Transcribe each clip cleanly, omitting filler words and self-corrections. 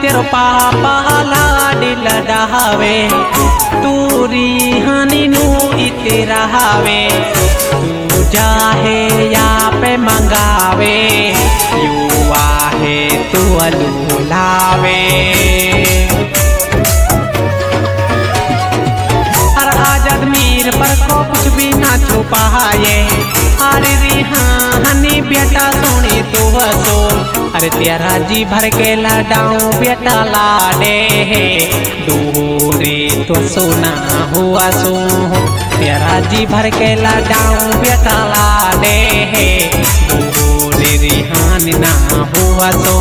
तेरो पापा लाडी लडावे तूरी हानि नू इते रहावे तू जाहे या पे मंगावे युवा है तू अलूलावे हर आजाद मीर पर को कुछ भी ना छुपाए अरे रिहानी बेटा सोनी तू हसो अरे तेरा जी भर के लडाऊं बेटा लाडे दूरे तो सोना हुआ सो तेरा जी भर के लडाऊं बेटा लाडे दूरे रिहानी ना हुआ सो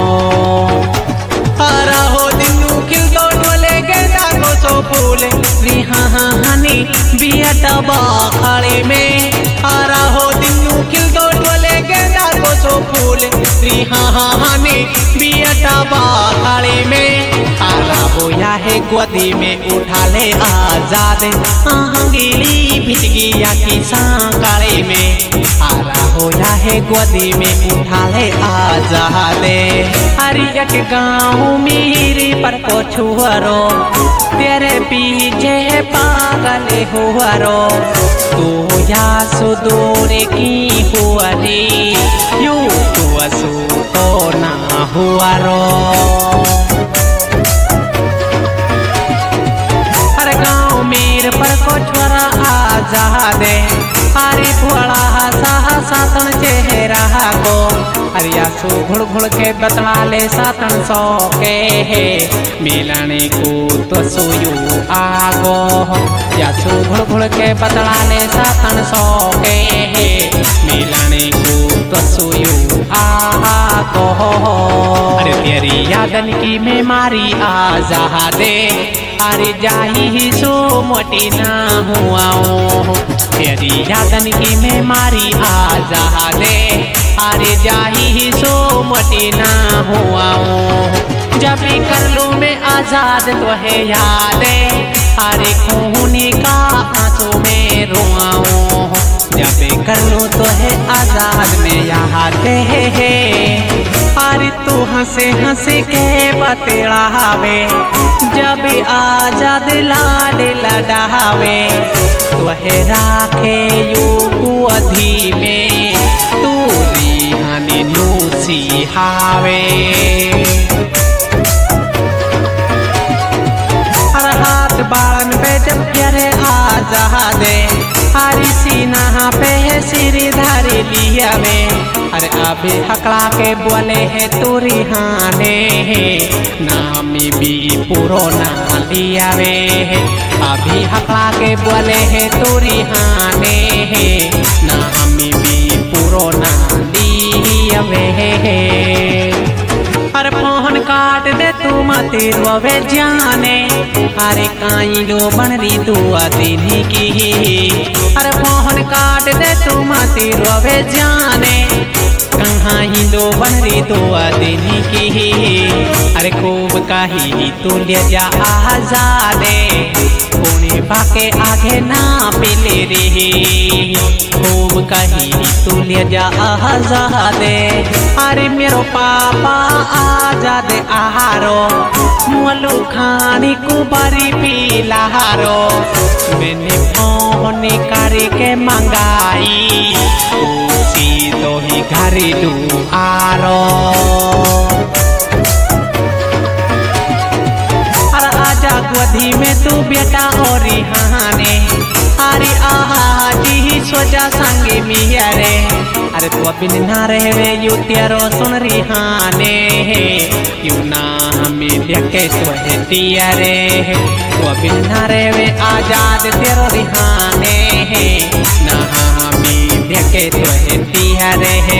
अरे हो दिनू खिल दो ढोले गेंदा को सो फूले रिहानी बेटा बाखाड़े में अरे हो दिनू खिल दो ढोले गेंदा को सो फूले रिहानी बेटा बाखाड़े में आरा बोया है गोदी में उठा ले आजाद आंगली भिज गया की सांकाले में आरा होया है गोदी में उठा ले आजाद हरिया के गाँव मेरी पर को छुअरो तेरे पीछे पागल हुआ रो तू या सुदूर की हुआ रे यू तू असू तो ना हुआ रो हर गाँव मेरे पर को छोरा आजाद हरी भोला सातन चेहरा को हरिया सो घुड़ घुड़ के बतला ले सातन सौ के है मिलने को तो सोयू आगो या सो घुड़ घुड़ के बतला ले सातन सौ के है मिलने को तो सोयू आगो अरे तेरी यादन की बीमारी आजादे अरे जाही ही सो मोटी ना हुआ तेरी यादन की बीमारी आजादे अरे जाही ही सो मोटी ना हुआ जब भी कर लूँ मैं आजाद तो है यादे अरे खूनी का आंसू में रुआऊं जब भी कर लूँ तो है आजाद में यादे अरे तू हंसे हंसे के बतलावे जब आजाद लाड लडावे तो है राखे यू अधी में तू रिहानी नूसी हावे हर हाथ बालन पे जब प्यारे आजादे हरी सीना पे सिरी धारी लिया में अरे अभी हकला के बोले है तू रिहाने नामी भी पूरो ना लिया वे अभी हकला के बोले है तू रिहाने नामी भी पूरो ना लिया वे अरे फोन काट दे तू मती रोवे जाने अरे काई लो बन रही तू दिन की अरे फोन काट दे तू मती रोवे जाने कहाँ ही लो बन रही तू दिन की अरे खूब कही तू ले जा आजादे पुणे पाके आगे ना पिले रही खूब कही तू ले जा आजादे अरे मेरो पापा आजाद आहारो मोलू खानी को बारी पीलाहारो मैंने फोन करके मंगाई उसी तो ही घरेलू आरो अरे आजा गोदी में तू बेटा और रिहाने अरे आहा जी सोचा संगे मिया रे अरे तू बिन ना रहे यू तेरो सुन रिहाने यू ना हमें देखे तो है तिया रे तू बिन ना रहे आजाद तेरो रिहाने ना हमें देखे तो है तिया रे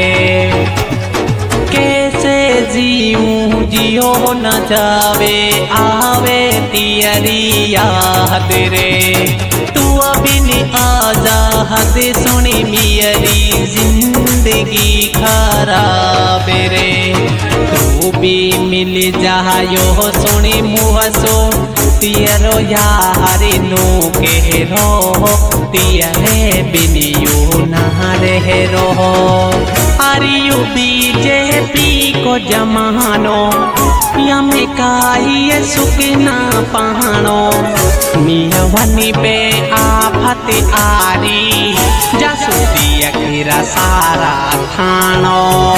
कैसे जीऊं जियो न जावे आवे तियरी याद रे तू अभी नहीं आजाद सुनी मेरी जिंदगी खराब रे तू भी मिल जायो सुनी मुँह सो तियरो यारी नो के रो तियरे बिनियो नारे रो अरियू बीजेपी को जमानो यमे काई सुकना पहाड़ो मियवनी पे आफत आरी जासुदी अखिरा सारा थानो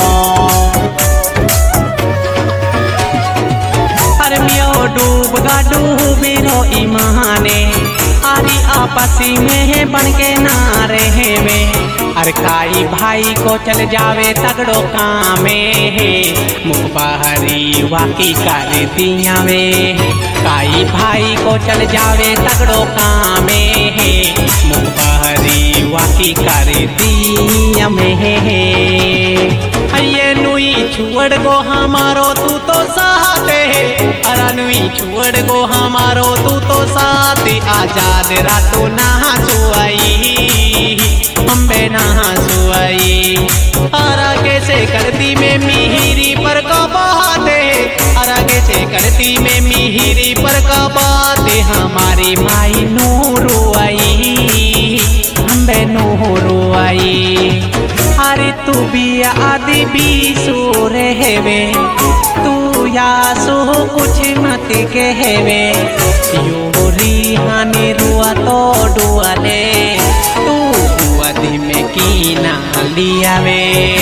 अरे मियो डूब गा डूबिरो ईमाने आरी आपसी में बन के ना रहे में अरे काई भाई को चल जावे तगड़ो कामे मुखबारी वाकी कर दिया वे काई भाई को चल जावे तगड़ो कामे मुखबारी वाकी कर दिया में ये नुई छुअड़ गो हमारो तू तो साथे अरा नुई छुअड़ गो हमारो तू तो साथे आजाद रातों ना सुआई अम्बे ना सुआई अरा कैसे करती में मिहिरी पर का बाते अरा कैसे करती में मिहिरी पर का बाते हमारी माई नूरू आई अम्बे नूरू आई अरे तू भी आदि भी सो रहवे तू या सो कुछ मत कहवे योरी हानि रुआ तो डुआले तू आदि में की ना लियावे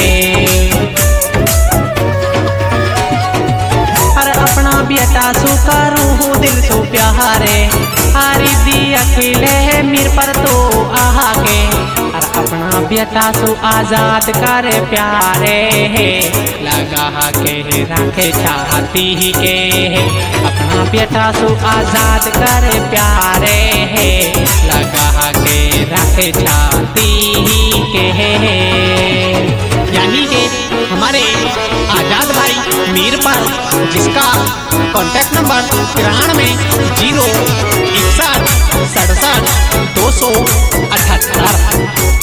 अरे अपना बेटा सो करूँ दिल सो प्यारे हरी दी अकेले मीर पर तो आगे अपना बेटा सु आजाद कर प्यारे लगा के रखे चाहती के अपना बेटा सु आजाद कर प्यारे लगा के रखे चाहती के यानी के हमारे आजाद भाई मीर पर जिसका कॉन्टैक्ट नंबर 93 61 67 278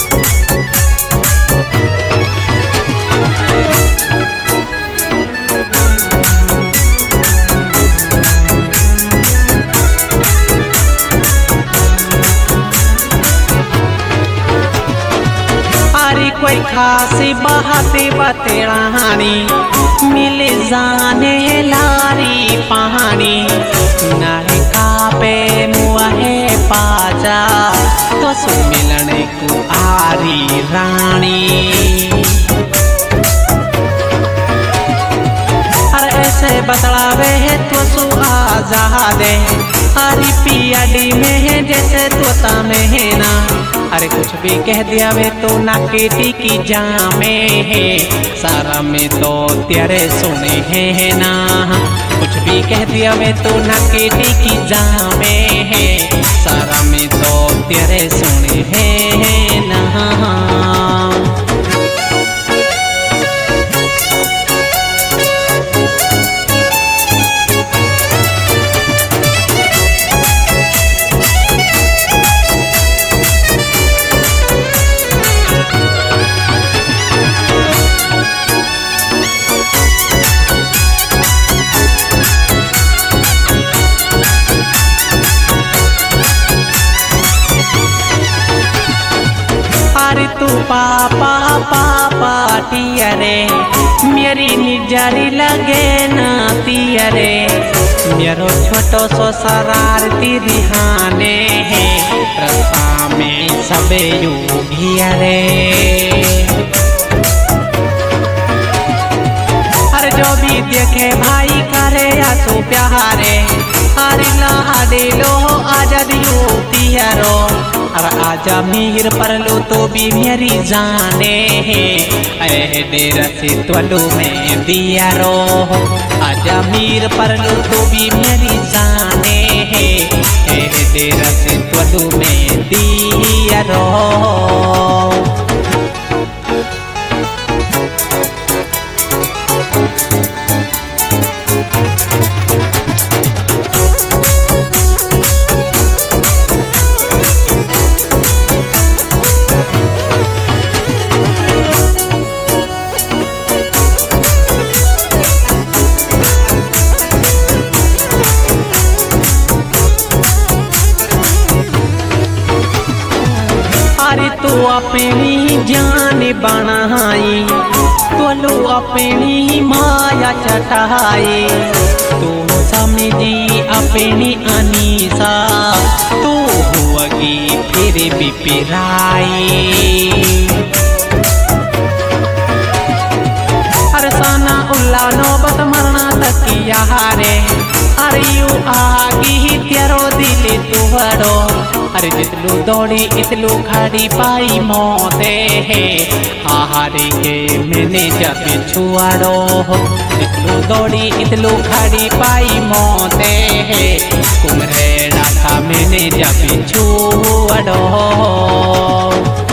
कोई खासी बहाते बतेरानी मिले जाने लारी पहानी नारे कापे मुआहे पाजा तो सु मिलने को आरी रानी अरे ऐसे बतलावे है तो सु आजादे हरी पियाडी में है जैसे तोता में है ना अरे कुछ भी कह दिया वे तो ना केटी की जामे है सारा में तो तेरे सुने है ना कुछ भी कह दिया वे तो ना केटी की जामे है सारा में तो तेरे सुने है ना तू पापा पापा टियरे मेरी निजारी लगे ना तियरे मेरो छोटो सो शरारती रिहाने है रस्ता में सबे युगियरे हर जो भी देखे भाई करे आसो प्यारे हर लहा दे लो आजाद यू तियरो और आजा मीर पर लो तो भी मेरी जाने है डेरा से त्वलो में दिया रो आजा मीर पर लो तो भी मेरी जाने है डेरा से त्वलो में दिया रो अपनी जान बनाई तोलो अपनी माया चटाई, तू समझी अपनी अनीसा, तू हुआगी फिर भी पिराई। अरे साना उल्ला नौबत मरना तकिया रे, अरे यू आगी तेरो दिल तुहरो। अरे जितलू दौड़ी इतलू खड़ी पाई मोते है, हारे के मैंने जब छुआड़ो। जितलू दौड़ी इतलू खड़ी पाई मोते है, कुमरे डाका मैंने जब छुआड़ो।